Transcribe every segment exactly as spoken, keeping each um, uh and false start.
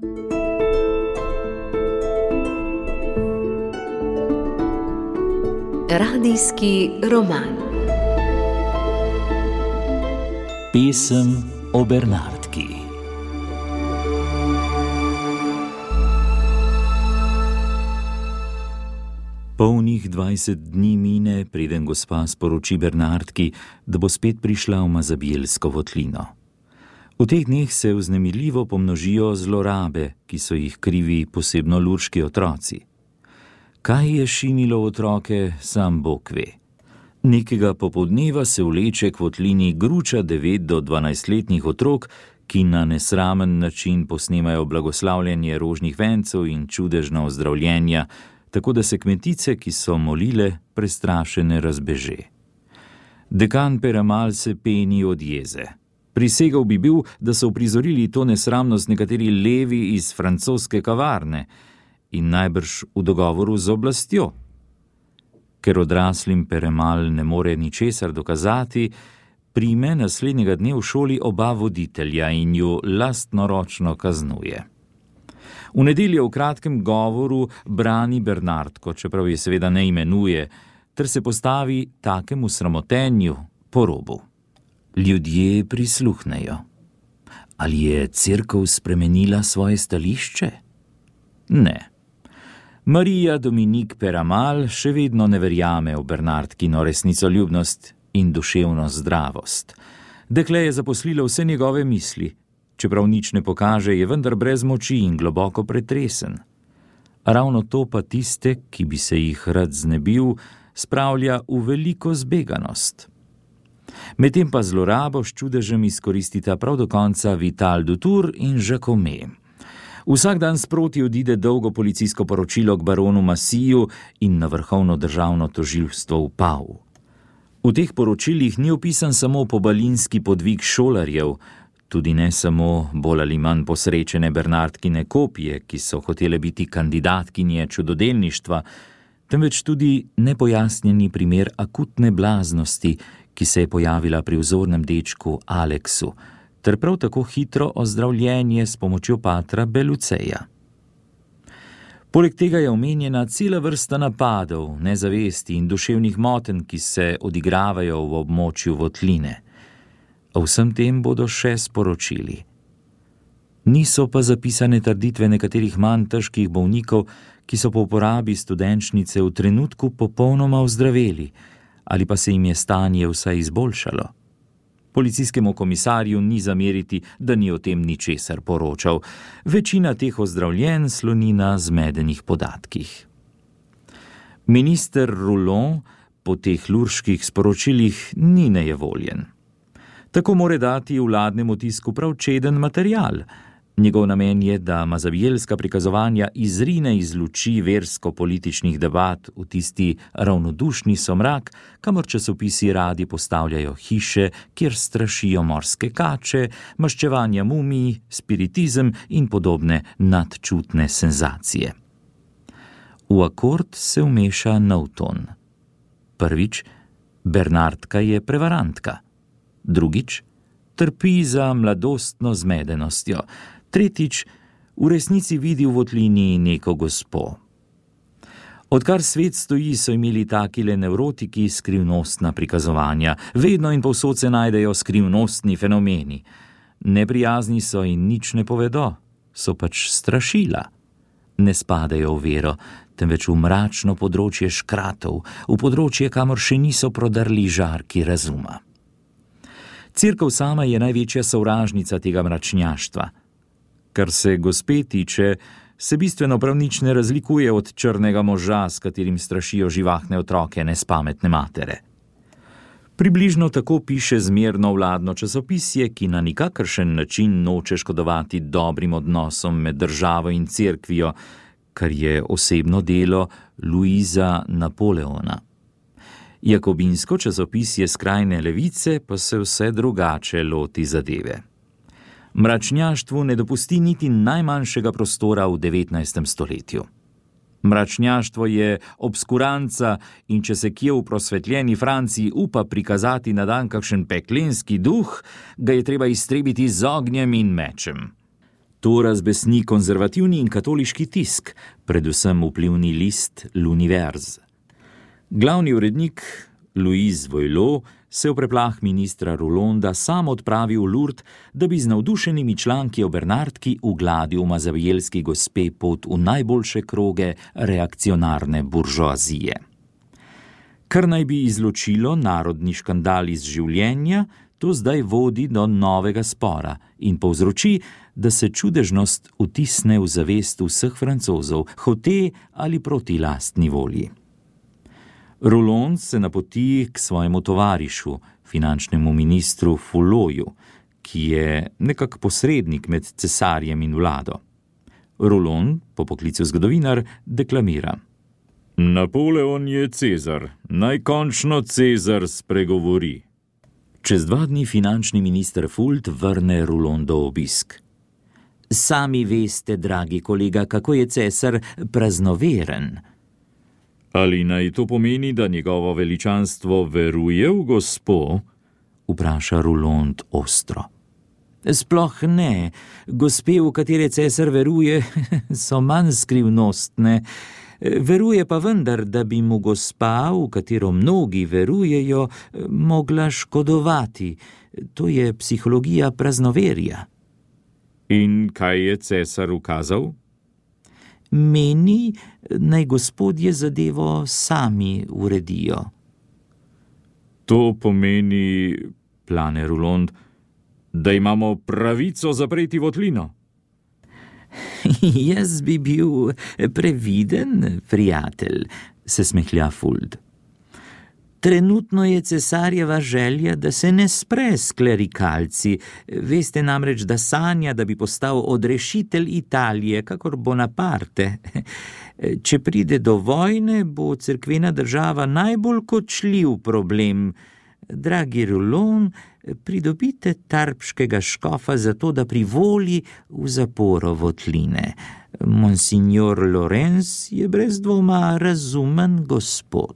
Radijski roman. Pesem o Bernardki. Polnih dvajset dni mine, preden gospa sporoči Bernardki, da bo spet prišla v Mazabielsko votlino. V teh dneh se vznemirljivo pomnožijo zlorabe, ki so jih krivi posebno lurški otroci. Kaj je šinilo otroke, sam Bog ve. Nekega popoldneva se vleče k votlini gruča devet do dvanajstletnih otrok, ki na nesramen način posnemajo blagoslavljanje rožnih vencev in čudežna ozdravljenja, tako da se kmetice, ki so molile, prestrašene razbeže. Dekan Peramal se peni od jeze. Prisegal bi bil, da so uprizorili to nesramnost nekateri levi iz francoske kavarne in najbrž v dogovoru z oblastjo. Ker odraslim Peramal ne more ničesar dokazati, prime naslednjega dne v šoli oba voditelja in ju lastnoročno kaznuje. V nedeljo v kratkem govoru brani Bernardko, čeprav je seveda ne imenuje, ter se postavi takemu sramotenju po robu. Ljudje prisluhnejo. Ali je cerkev spremenila svoje stališče? Ne. Marija Dominik Peramal še vedno ne verjame v Bernardkino resnicoljubnost in duševno zdravost. Dekle je zaposlilo vse njegove misli. Čeprav nič ne pokaže, je vendar brez moči in globoko pretresen. Ravno to pa tiste, ki bi se jih rad znebil, spravlja v veliko zbeganost. Medtem pa zlorabo s čudežem izkoristita prav do konca Vital Dutour in Jacome. Vsak dan sproti odide dolgo policijsko poročilo k baronu Massiju in na vrhovno državno tožilstvo v Pau. V teh poročilih ni opisan samo pobalinski podvig šolarjev, tudi ne samo bolj ali manj posrečene Bernardkine kopije, ki so hotele biti kandidatkinje čudodelništva, temveč tudi nepojasnjeni primer akutne blaznosti, ki se je pojavila pri vzornem dečku Aleksu, ter prav tako hitro ozdravljenje s pomočjo patra Beluceja. Poleg tega je omenjena cela vrsta napadov, nezavesti in duševnih motenj, ki se odigravajo v območju votline. O vsem tem bodo še sporočili. Niso pa zapisane trditve nekaterih manj težkih bolnikov, ki so po uporabi studenčnice v trenutku popolnoma ozdraveli, ali pa se jim je stanje vsaj izboljšalo. Policijskemu komisarju ni zameriti, da ni o tem ničesar poročal. Večina teh ozdravljenj sloni na zmedenih podatkih. Minister Roullon po teh lurških sporočilih ni nejevoljen. Tako more dati vladnemu tisku prav čeden material. Njegov namen je, da mazabielska prikazovanja izrine iz luči versko-političnih debat v tisti ravnodušni somrak, kamor časopisi radi postavljajo hiše, kjer strašijo morske kače, maščevanja mumij, spiritizem in podobne nadčutne senzacije. V akord se vmeša nov ton. Prvič, Bernardka je prevarantka. Drugič, trpi za mladostno zmedenostjo. Tretjič, v resnici vidi v votlini neko gospo. Odkar svet stoji, so imeli takile nevrotiki skrivnostna prikazovanja. Vedno in povsod se najdejo skrivnostni fenomeni. Neprijazni so in nič ne povedo, so pač strašila. Ne spadajo v vero, temveč v mračno področje škratov, v področje, kamor še niso prodrli žarki razuma. Cerkev sama je največja sovražnica tega mračnjaštva. Kar se gospe tiče, se bistveno prav nič ne razlikuje od črnega moža, s katerim strašijo živahne otroke nespametne matere. Približno tako piše zmerno vladno časopisje, ki na nikakršen način noče škodovati dobrim odnosom med državo in cerkvijo, kar je osebno delo Luisa Napoleona. Jakobinsko časopisje skrajne levice pa se vse drugače loti zadeve. Mračnjaštvu ne dopusti niti najmanjšega prostora v devetnajstem stoletju. Mračnjaštvo je obskuranca in če se kje v prosvetljeni Franciji upa prikazati na dan kakšen peklenski duh, ga je treba iztrebiti z ognjem in mečem. To razbesni konzervativni in katoliški tisk, predvsem vplivni list L'Univers. Glavni urednik Louis Voillot se v preplah ministra Roulonda sam odpravi v Lourdes, da bi z navdušenimi članki o Bernardki ugladil mazabijelski gospe pot v najboljše kroge reakcionarne buržoazije. Kar naj bi izločilo narodni škandal iz življenja, to zdaj vodi do novega spora in povzroči, da se čudežnost vtisne v zavest vseh Francozov, hote ali proti lastni volji. Roulond se napoti k svojemu tovarišu, finančnemu ministru Fulloju, ki je nekak posrednik med cesarjem in vlado. Roulond, po poklicu zgodovinar, deklamira: Napoleon je Cezar, naj končno Cezar spregovori. Čez dva dni finančni minister Fult vrne Roulondov obisk. Sami veste, dragi kolega, kako je cesar praznoveren. Ali naj to pomeni, da njegovo veličanstvo veruje v gospo? Vpraša Roulond ostro. Sploh ne. Gospe, v katere cesar veruje, so manj skrivnostne. Veruje pa vendar, da bi mu gospa, v katero mnogi verujejo, mogla škodovati. To je psihologija praznoverja. In kaj je cesar ukazal? Meni, naj gospodje zadevo sami uredijo. To pomeni, plane Roulond, da imamo pravico zapreti votlino. Jaz bi bil previden, prijatelj, se smehlja Fuld. Trenutno je cesarjeva želja, da se ne spre s klerikalci. Veste namreč, da sanja, da bi postal odrešitelj Italije, kakor Bonaparte. Če pride do vojne, bo cerkvena država najbolj kočljiv problem. Dragi Roulond, pridobite tarbškega škofa za to, da privoli v zaporo votline. Monsignor Lorenz je brez dvoma razumen gospod.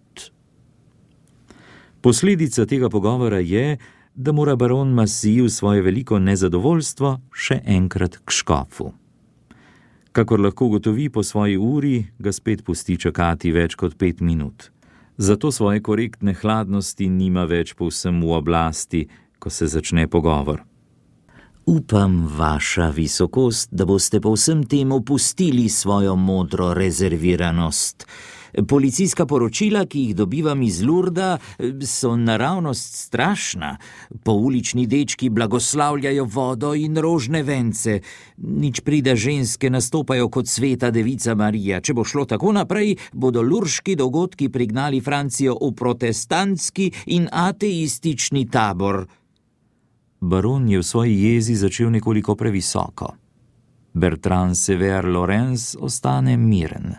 Posledica tega pogovora je, da mora baron Massy v svoje veliko nezadovoljstvo še enkrat k škofu. Kakor lahko ugotovi po svoji uri, ga spet pusti čakati več kot pet minut. Zato svoje korektne hladnosti nima več povsem v oblasti, ko se začne pogovor. Upam, vaša visokost, da boste po vsem tem opustili svojo modro rezerviranost. Policijska poročila, ki jih dobivam iz Lourda, so naravnost strašna. Poulični dečki blagoslavljajo vodo in rožne vence. Nič prida ženske nastopajo kot sveta devica Marija. Če bo šlo tako naprej, bodo lurški dogodki prignali Francijo v protestantski in ateistični tabor. Baron je v svoji jezi začel nekoliko previsoko. Bertrand Sever Lorenz ostane miren.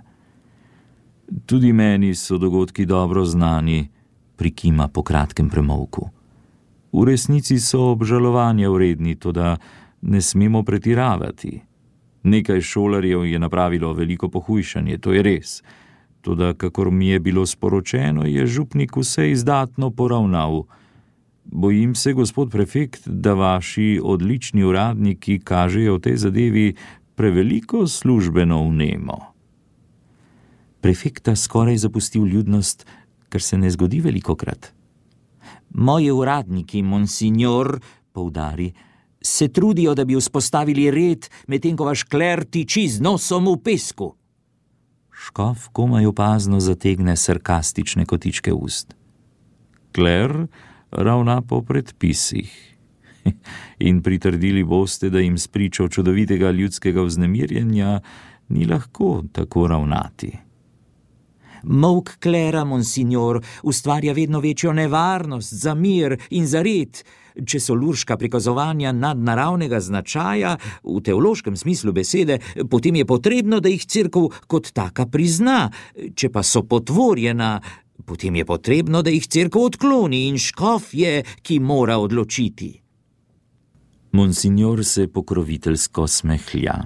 Tudi meni so dogodki dobro znani, prikima po kratkem premolku. V resnici so obžalovanja vredni, toda ne smemo pretiravati. Nekaj šolarjev je napravilo veliko pohujšanje, to je res. Toda, kakor mi je bilo sporočeno, je župnik vse izdatno poravnal. Bojim se, gospod prefekt, da vaši odlični uradniki kažejo v tej zadevi preveliko službeno vnemo. Prefekta skoraj zapustil ljudnost, kar se ne zgodi velikokrat. Moji uradniki, monsignor, poudari, se trudijo, da bi vzpostavili red, medtem ko vaš kler tiči z nosom v pesku. Škof komaj opazno zategne sarkastične kotičke ust. Kler ravna po predpisih. In pritrdili boste, da jim spričo čudovitega ljudskega vznemirjenja ni lahko tako ravnati. Molk klera, monsignor, ustvarja vedno večjo nevarnost za mir in za red. Če so lurška prikazovanja nadnaravnega značaja, v teološkem smislu besede, potem je potrebno, da jih cerkev kot taka prizna. Če pa so potvorjena, potem je potrebno, da jih cerkev odkloni in škof je, ki mora odločiti. Monsignor se pokroviteljsko smehlja.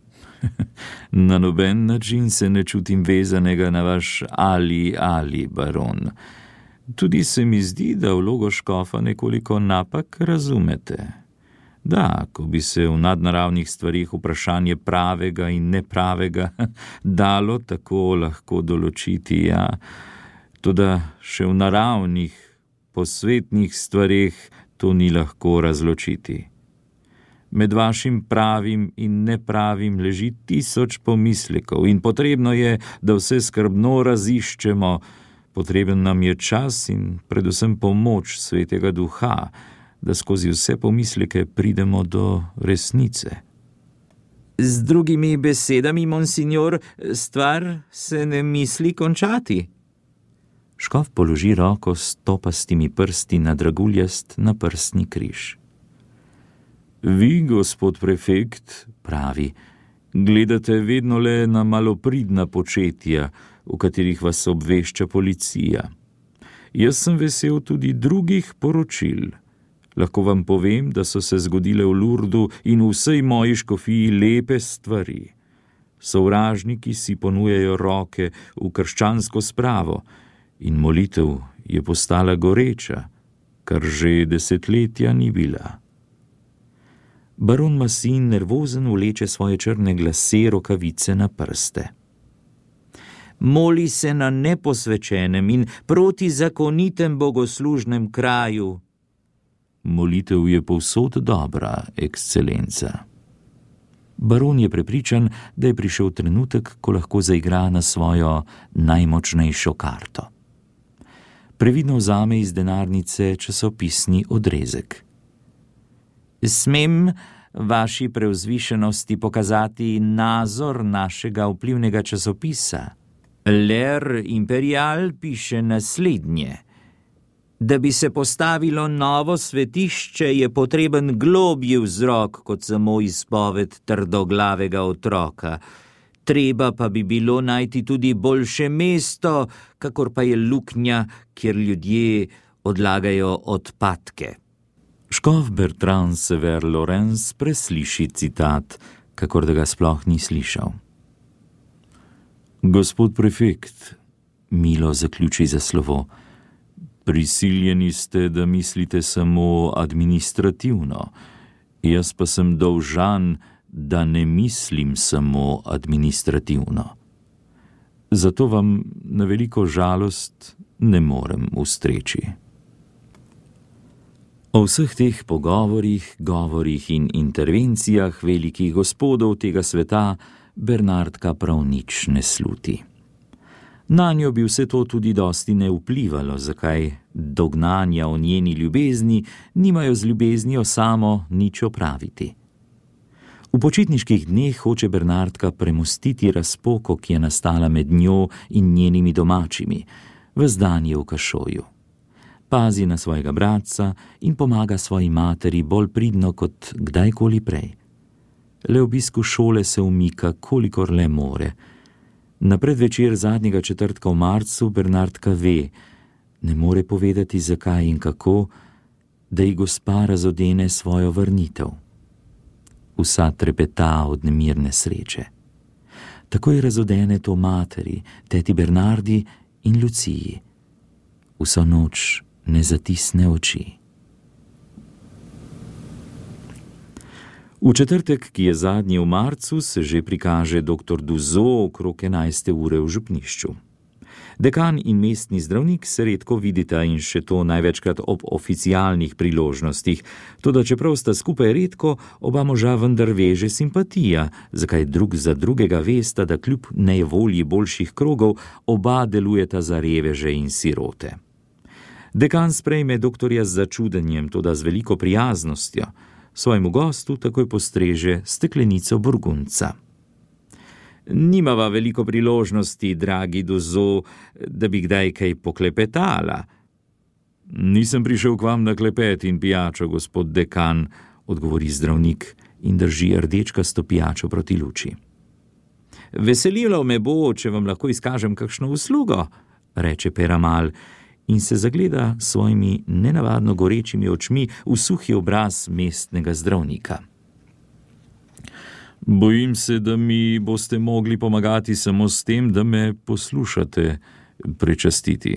Na noben način se ne čutim vezanega na vaš ali ali, baron. Tudi se mi zdi, da vlogo škofa nekoliko napak razumete. Da, ko bi se v nadnaravnih stvarih vprašanje pravega in nepravega dalo tako lahko določiti, ja, toda še v naravnih, posvetnih stvarih to ni lahko razločiti. Med vašim pravim in nepravim leži tisoč pomislekov in potrebno je, da vse skrbno raziščemo. Potreben nam je čas in predvsem pomoč Svetega Duha, da skozi vse pomisleke pridemo do resnice. Z drugimi besedami, monsinjor, stvar se ne misli končati. Škof položi roko s topastimi prsti na draguljast na prstni križ. Vi, gospod prefekt, pravi, gledate vedno le na malopridna početja, v katerih vas obvešča policija. Jaz sem vesel tudi drugih poročil. Lahko vam povem, da so se zgodile v Lurdu in v vsej moji škofiji lepe stvari. Sovražniki si ponujajo roke v krščansko spravo in molitev je postala goreča, kar že desetletja ni bila. Baron Masin nervozen vleče svoje črne glase rokavice na prste. Moli se na neposvečenem in protizakonitem bogoslužnem kraju. Molitev je povsod dobra, ekscelenca. Baron je prepričan, da je prišel trenutek, ko lahko zaigra na svojo najmočnejšo karto. Previdno vzame iz denarnice časopisni odrezek. Smem vaši preuzvišenosti pokazati nazor našega vplivnega časopisa. L'Air Imperial piše naslednje. Da bi se postavilo novo svetišče, je potreben globji vzrok kot samo izpoved trdoglavega otroka. Treba pa bi bilo najti tudi boljše mesto, kakor pa je luknja, kjer ljudje odlagajo odpadke. Škof Bertrand Sever Lorenz presliši citat, kakor da ga sploh ni slišal. Gospod prefekt, milo zaključi za slovo, prisiljeni ste, da mislite samo administrativno. Jaz pa sem dolžan, da ne mislim samo administrativno. Zato vam na veliko žalost ne morem ustreči. O vseh teh pogovorih, govorih in intervencijah velikih gospodov tega sveta Bernardka prav nič ne sluti. Nanjo bi vse to tudi dosti ne vplivalo, zakaj dognanja o njeni ljubezni nimajo z ljubeznijo samo nič opraviti. V počitniških dneh hoče Bernardka premostiti razpoko, ki je nastala med njo in njenimi domačimi. Ves dan je v kašoju. Pazi na svojega bratca in pomaga svoji materi bolj pridno kot kdajkoli prej. Le obisku šole se umika, kolikor le more. Na predvečer zadnjega četrtka v marcu Bernardka ve, ne more povedati zakaj in kako, da ji gospa razodene svojo vrnitev. Vsa trepeta od nemirne sreče. Tako je razodene to materi, teti Bernardi in Luciji. Vso noč ne zatisne oči. V četrtek, ki je zadnji v marcu, se že prikaže doktor Duzo okrog enajste ure v župnišču. Dekan in mestni zdravnik se redko vidita in še to največkrat ob oficialnih priložnostih, toda čeprav sta skupaj redko, oba moža vendar veže simpatija, zakaj drug za drugega vesta, da kljub nejevolji boljših krogov oba delujeta za reveže in sirote. Dekan sprejme doktorja z začudenjem, toda z veliko prijaznostjo. Svojemu gostu takoj postreže steklenico burgunca. Nimava veliko priložnosti, dragi Duzo, da bi kdaj kaj poklepetala. Nisem prišel k vam na klepet in pijačo, gospod dekan, odgovori zdravnik in drži rdečkasto pijačo proti luči. Veselilo me bo, če vam lahko izkažem kakšno uslugo, reče Peramal in se zagleda svojimi nenavadno gorečimi očmi v suhi obraz mestnega zdravnika. Bojim se, da mi boste mogli pomagati samo s tem, da me poslušate prečastiti.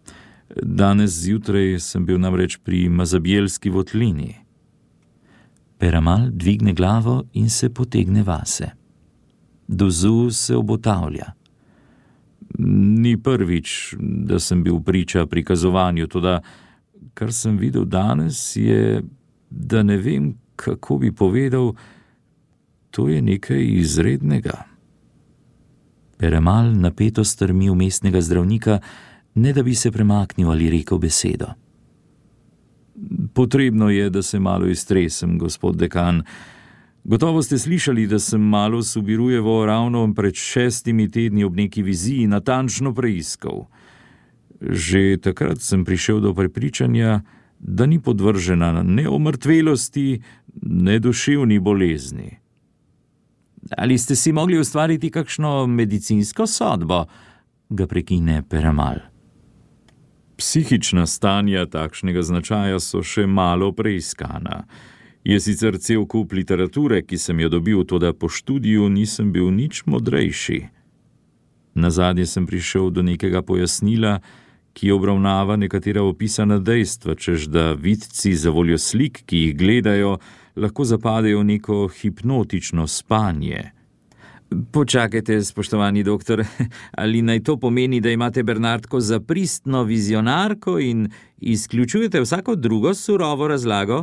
Danes zjutraj sem bil namreč pri Mazabjelski votlini. Peramal dvigne glavo in se potegne vase. Dozu se obotavlja. Ni prvič, da sem bil priča prikazovanju, toda kar sem videl danes je, da ne vem, kako bi povedal, to je nekaj izrednega. Peramal napeto strmi v mestnega zdravnika, ne da bi se premaknil ali rekel besedo. Potrebno je, da se malo iztresem, gospod dekan. Gotovo ste slišali, da sem malo Subirujevo ravno pred šestimi tedni ob neki viziji natančno preiskal. Že takrat sem prišel do prepričanja, da ni podvržena ne omrtvelosti, ne duševni bolezni. Ali ste si mogli ustvariti kakšno medicinsko sodbo? Ga prekine Peramal. Psihična stanja takšnega značaja so še malo preiskana. Je sicer cel kup literature, ki sem jo dobil, toda po študiju nisem bil nič modrejši. Nazadnje sem prišel do nekega pojasnila, ki obravnava nekatera opisana dejstva, čež da vidci za voljo slik, ki jih gledajo, lahko zapadejo v neko hipnotično spanje. Počakajte, spoštovani doktor, ali naj to pomeni, da imate Bernardko za pristno vizionarko in izključujete vsako drugo surovo razlago?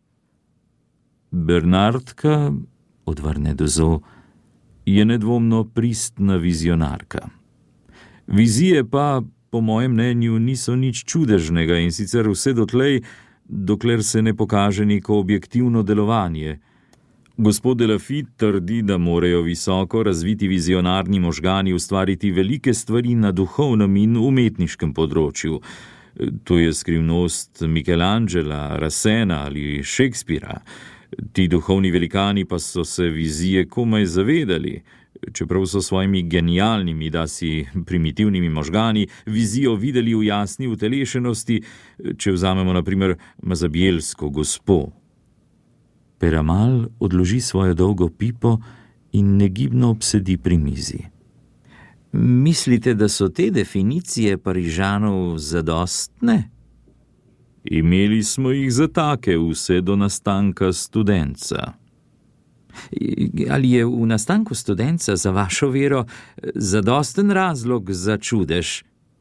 Bernardka, odvrne Dozu, je nedvomno pristna vizionarka. Vizije pa, po mojem mnenju, niso nič čudežnega in sicer vse dotlej, dokler se ne pokaže neko objektivno delovanje. Gospod Delafit trdi, da morajo visoko razviti vizionarni možgani ustvariti velike stvari na duhovnem in umetniškem področju. To je skrivnost Michelangela, Rassena ali Shakespearea. Ti duhovni velikani pa so se vizije komaj zavedali, čeprav so svojimi genialnimi, dasi primitivnimi možgani vizijo videli v jasni utelešenosti, če vzamemo na primer Mazabielsko gospo. Peramal odloži svojo dolgo pipo in negibno obsedi pri mizi. Mislite, da so te definicije Parižanov zadostne? Imeli smo jih za take vse do nastanka Studenca. Ali je v nastanku Studenca za vašo vero zadosten razlog za čudež?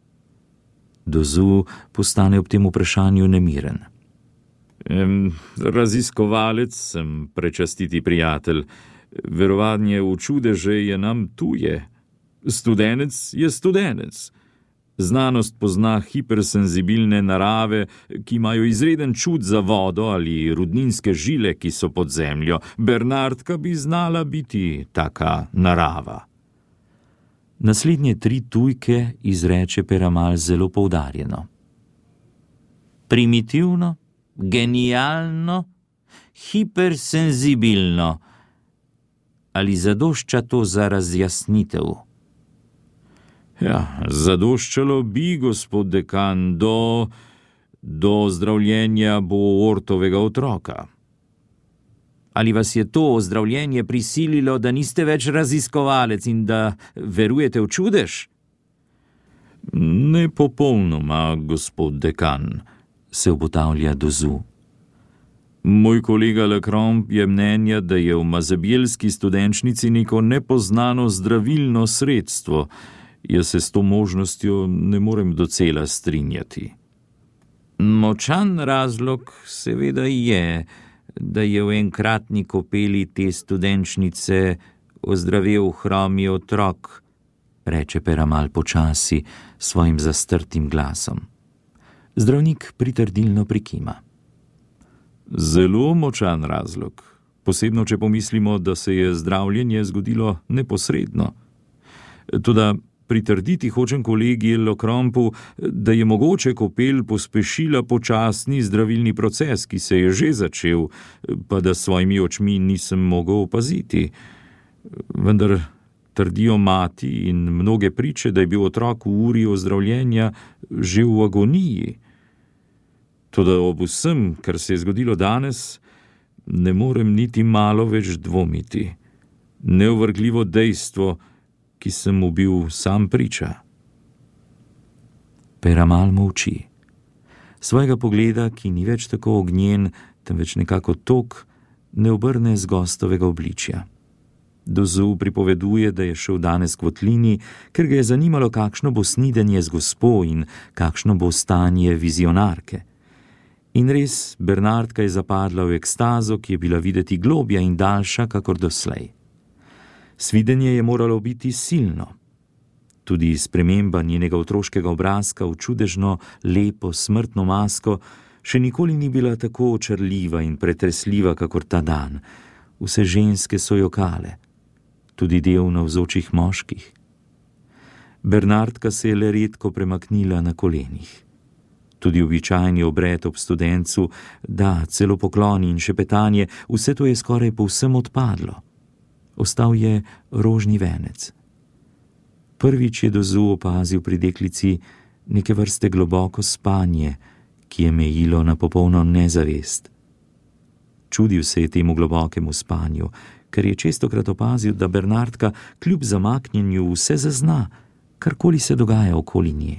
Dozu postane ob tem vprašanju nemiren. Em, raziskovalec sem, prečastiti prijatelj. Verovanje v čudeže je nam tuje. Studenec je studenec. Znanost pozna hipersenzibilne narave, ki imajo izreden čut za vodo ali rudninske žile, ki so pod zemljo. Bernardka bi znala biti taka narava. Naslednje tri tujke izreče Peramal zelo poudarjeno. Primitivno, genialno, hipersenzibilno. Ali zadošča to za razjasnitev? Ja, zadoščalo bi, gospod dekan, do, do zdravljenja Boortovega otroka. Ali vas je to ozdravljenje prisililo, da niste več raziskovalec in da verujete v čudež? Ne popolnoma, gospod dekan, se obotavlja Dozu. Moj kolega Lecrombe je mnenja, da je v mazabielski studenčnici neko nepoznano zdravilno sredstvo. Jaz se s to možnostjo ne morem docela strinjati. Močan razlog seveda je, da je v enkratni kopeli te studenčnice ozdravel hromi otrok, reče Peramal počasi svojim zastrtim glasom. Zdravnik pritrdilno prikima. Zelo močan razlog, posebno če pomislimo, da se je zdravljenje zgodilo neposredno. Toda pritrditi hočem kolegi Lecrombu, da je mogoče kopel pospešila počasni zdravilni proces, ki se je že začel, pa da s svojimi očmi nisem mogel opaziti. Vendar trdijo mati in mnoge priče, da je bil otrok v uri ozdravljenja že v agoniji. Toda ob vsem, kar se je zgodilo danes, ne morem niti malo več dvomiti. Neovrgljivo dejstvo, ki sem mu bil sam priča. Peramal molči. Svojega pogleda, ki ni več tako ognjen, temveč nekako tok, ne obrne z gostovega obličja. Dozu pripoveduje, da je šel danes k votlini, ker ga je zanimalo, kakšno bo snidenje z gospo in kakšno bo stanje vizionarke. In res, Bernardka je zapadla v ekstazo, ki je bila videti globja in daljša, kakor doslej. Svidenje je moralo biti silno. Tudi sprememba njenega otroškega obrazka v čudežno, lepo, smrtno masko še nikoli ni bila tako očarljiva in pretresljiva, kakor ta dan. Vse ženske so jokale, tudi del navzočih moških. Bernardka se je le redko premaknila na kolenih. Tudi običajni obred ob studencu, da, celo pokloni in šepetanje, vse to je skoraj povsem odpadlo. Ostal je rožni venec. Prvič je Dozu opazil pri deklici neke vrste globoko spanje, ki je mejilo na popolno nezavest. Čudil se je temu globokemu spanju, ker je čestokrat opazil, da Bernardka kljub zamaknjenju vse zazna, karkoli se dogaja okoli nje.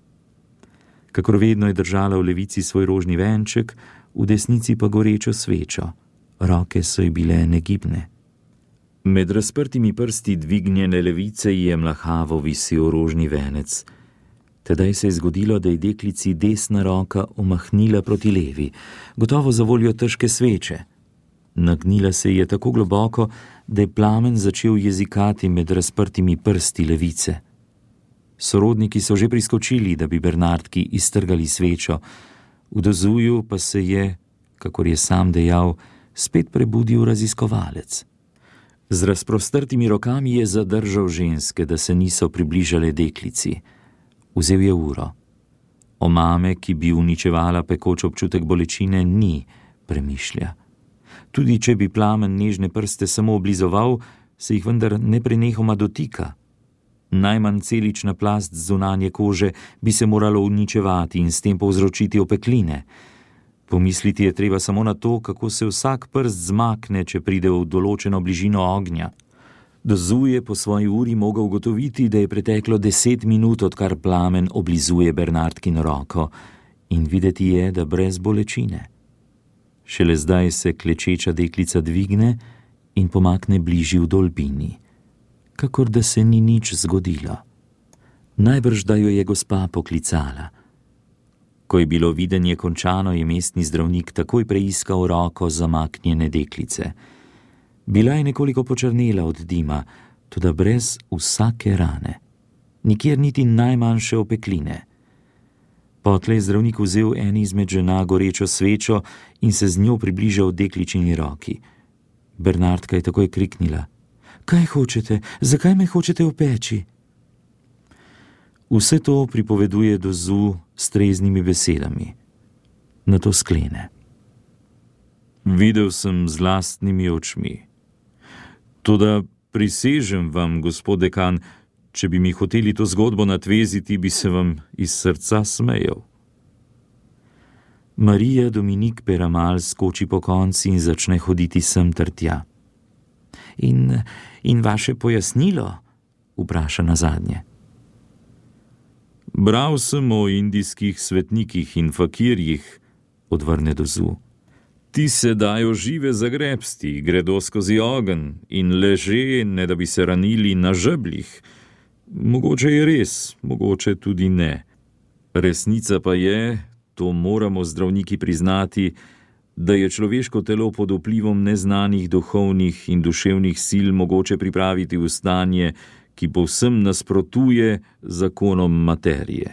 Kakor vedno je držala v levici svoj rožni venček, v desnici pa gorečo svečo. Roke so ji bile negibne. Med razprtimi prsti dvignjene levice je mlahavo visil rožni venec. Tedaj se je zgodilo, da je deklici desna roka omahnila proti levi, gotovo za voljo težke sveče. Nagnila se je tako globoko, da je plamen začel jezikati med razprtimi prsti levice. Sorodniki so že priskočili, da bi Bernardki iztrgali svečo, v Dozuju pa se je, kakor je sam dejal, spet prebudil raziskovalec. Z razprostrtimi rokami je zadržal ženske, da se niso približale deklici. Vzel je uro. Omame, ki bi uničevala pekoč občutek bolečine, ni, premišlja. Tudi če bi plamen nežne prste samo oblizoval, se jih vendar neprenehoma dotika. Najmanj celična plast zunanje kože bi se moralo uničevati in s tem povzročiti opekline. Pomisliti je treba samo na to, kako se vsak prst zmakne, če pride v določeno bližino ognja. Dozu je po svoji uri mogel ugotoviti, da je preteklo deset minut, odkar plamen oblizuje Bernardkino roko, in videti je, da brez bolečine. Šele zdaj se klečeča deklica dvigne in pomakne bližji v dolbini, kakor da se ni nič zgodilo. Najbrž, da jo je gospa poklicala. Ko je bilo videnje končano, je mestni zdravnik takoj preiskal roko zamaknjene deklice. Bila je nekoliko počrnela od dima, toda brez vsake rane. Nikjer niti najmanjše opekline. Potlej je zdravnik vzel eni izmed žena gorečo svečo in se z njo približal dekličini roki. Bernardka je takoj kriknila: "Kaj hočete? Zakaj me hočete opeči?" Vse to pripoveduje Dozu s treznimi besedami. Nato sklene: "Videl sem z lastnimi očmi. Toda prisežem vam, gospod dekan, če bi mi hoteli to zgodbo natveziti, bi se vam iz srca smejal." Marija Dominik Peramal skoči po konci in začne hoditi sem ter tja. In, in vaše pojasnilo? Vpraša nazadnje. Bral sem o indijskih svetnikih in fakirjih, odvrne Dozu. Ti se dajo žive zagrebsti, gredo skozi ogenj in leže, ne da bi se ranili na žebljih. Mogoče je res, mogoče tudi ne. Resnica pa je, to moramo zdravniki priznati, da je človeško telo pod vplivom neznanih duhovnih in duševnih sil mogoče pripraviti v stanje, ki povsem nasprotuje zakonom materije.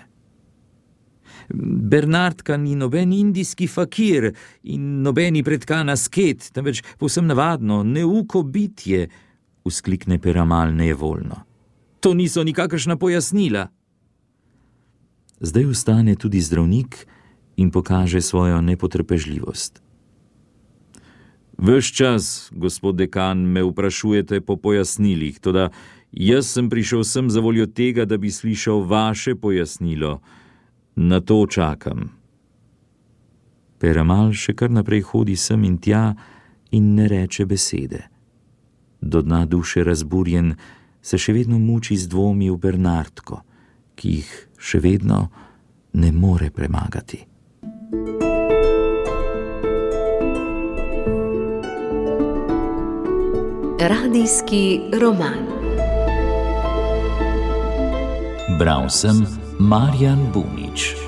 Bernardka ni noben indijski fakir in nobeni predkan asket, temveč povsem navadno, neuko bitje, vzklikne Peramal nejevoljno. To niso nikakršna pojasnila. Zdaj vstane tudi zdravnik in pokaže svojo nepotrpežljivost. Ves čas, gospod dekan, me vprašujete po pojasnilih, toda jaz sem prišel sem za voljo tega, da bi slišal vaše pojasnilo. Na to čakam. Peramal še kar naprej hodi sem in tja in ne reče besede. Do dna duše razburjen se še vedno muči z dvomi v Bernardko, ki jih še vedno ne more premagati. Radijski roman. Bral sem Marjan Bunič.